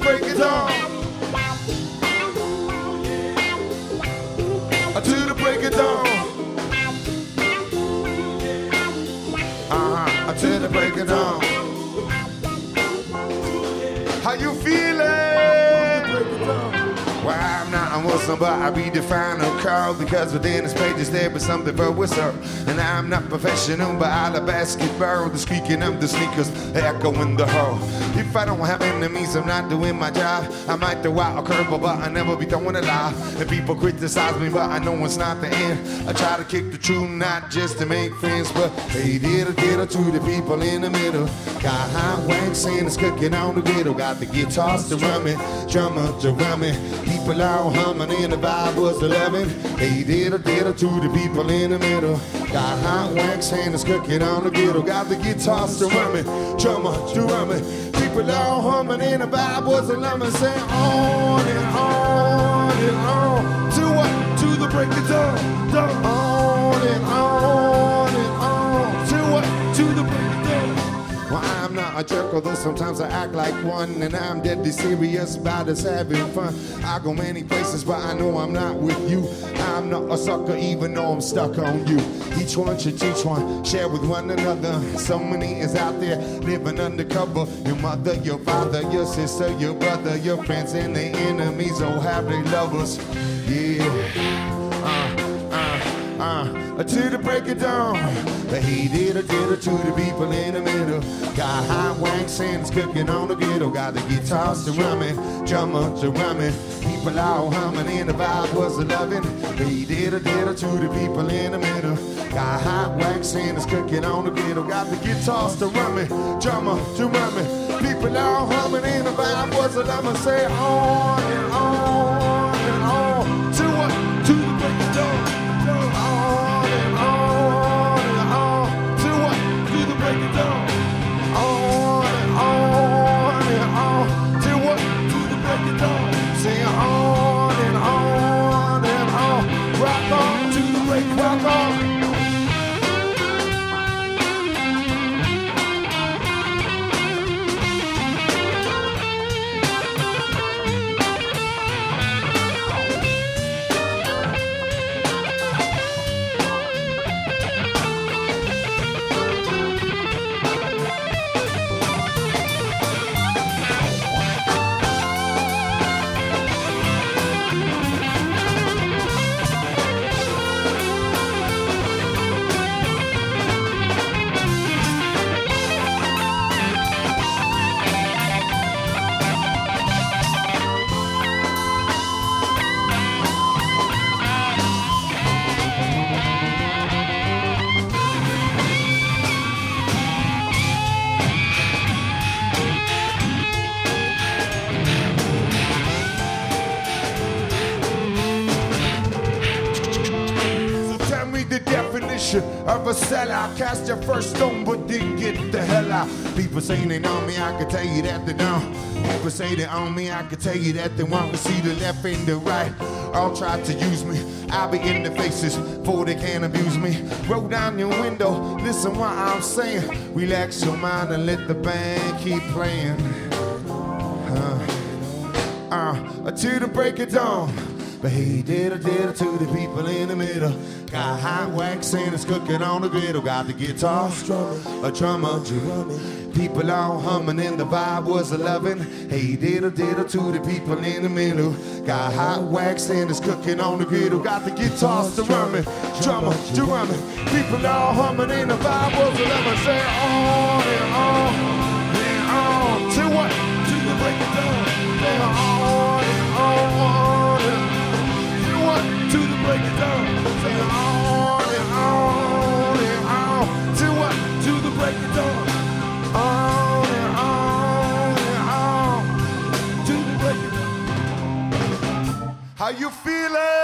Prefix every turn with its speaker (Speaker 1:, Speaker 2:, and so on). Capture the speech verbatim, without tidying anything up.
Speaker 1: break it down. To the break it down. Uh-huh. To the break it down. How you feeling? Well, I'm not a Muslim, but I redefine a crowd because within this page is there but something for whistle. And I'm not professional, but I love basketball. The squeaking of the sneakers, echo in the hall. If I don't have enemies, I'm not doing my job. I might throw out a curveball, but I never be throwing a lie. And people criticize me, but I know it's not the end. I try to kick the truth, not just to make friends, but hey, diddle diddle to the people in the middle. Got hot wax and it's cooking on the griddle. Got the guitars to rumming, drummer to rumming. People all humming and the vibe was eleven. Hey, diddle diddle to the people in the middle. Got hot wax and it's cooking on the griddle. Got the guitars to rumming, drummer to rumming. People all humming and the vibe was eleven. Saying on and on and on. To what? To the break it down. down. On and on and on. To what? To the break it down. Well, I'm not a jerk, although sometimes I act like one. And I'm deadly serious about us having fun. I go many places, but I know I'm not with you. I'm not a sucker, even though I'm stuck on you. Each one should teach one, share with one another. So many is out there living undercover. Your mother, your father, your sister, your brother, your friends and their enemies. Oh, have they lovers? Yeah. Uh, uh, uh. To the break it down. The he did a did to the people in the middle. Got hot wax and it's cooking on the griddle. Got the guitars to rumming, drummer to rumming. People all humming and the vibe was loving. He did a did to the people in the middle. Got hot wax and it's cooking on the griddle. Got the guitars to rumming, drummer to rumming. People all humming and the vibe was loving. Say on and on and on. To what? To the break it down. On and on and on. To what? To the break it down. On and on and on. To what? To the break it down. Say on and on and on. Rock on to the break, rock on. Of a sellout, cast your first stone, but then get the hell out. People say they know me, I can tell you that they don't. People say they own me, I can tell you that they want to see the left and the right. All try to use me, I'll be in the faces, for they can't abuse me. Roll down your window, listen what I'm saying. Relax your mind and let the band keep playing. Uh, uh, to the break it down. But he did a did to the people in the middle. Got hot wax and it's cooking on the griddle. Got the guitar, a drummer, people all humming and the vibe was loving. He did a did to the people in the middle. Got hot wax and it's cooking on the griddle. Got the guitars to rumming, drummer, drumming. People all humming and the vibe was loving. Say on and on and on. To what? To the break it down. Say on and on. To the break it down. Say on and on and on. To what? To the break it down. On and on and on. To the break it down. How you feeling?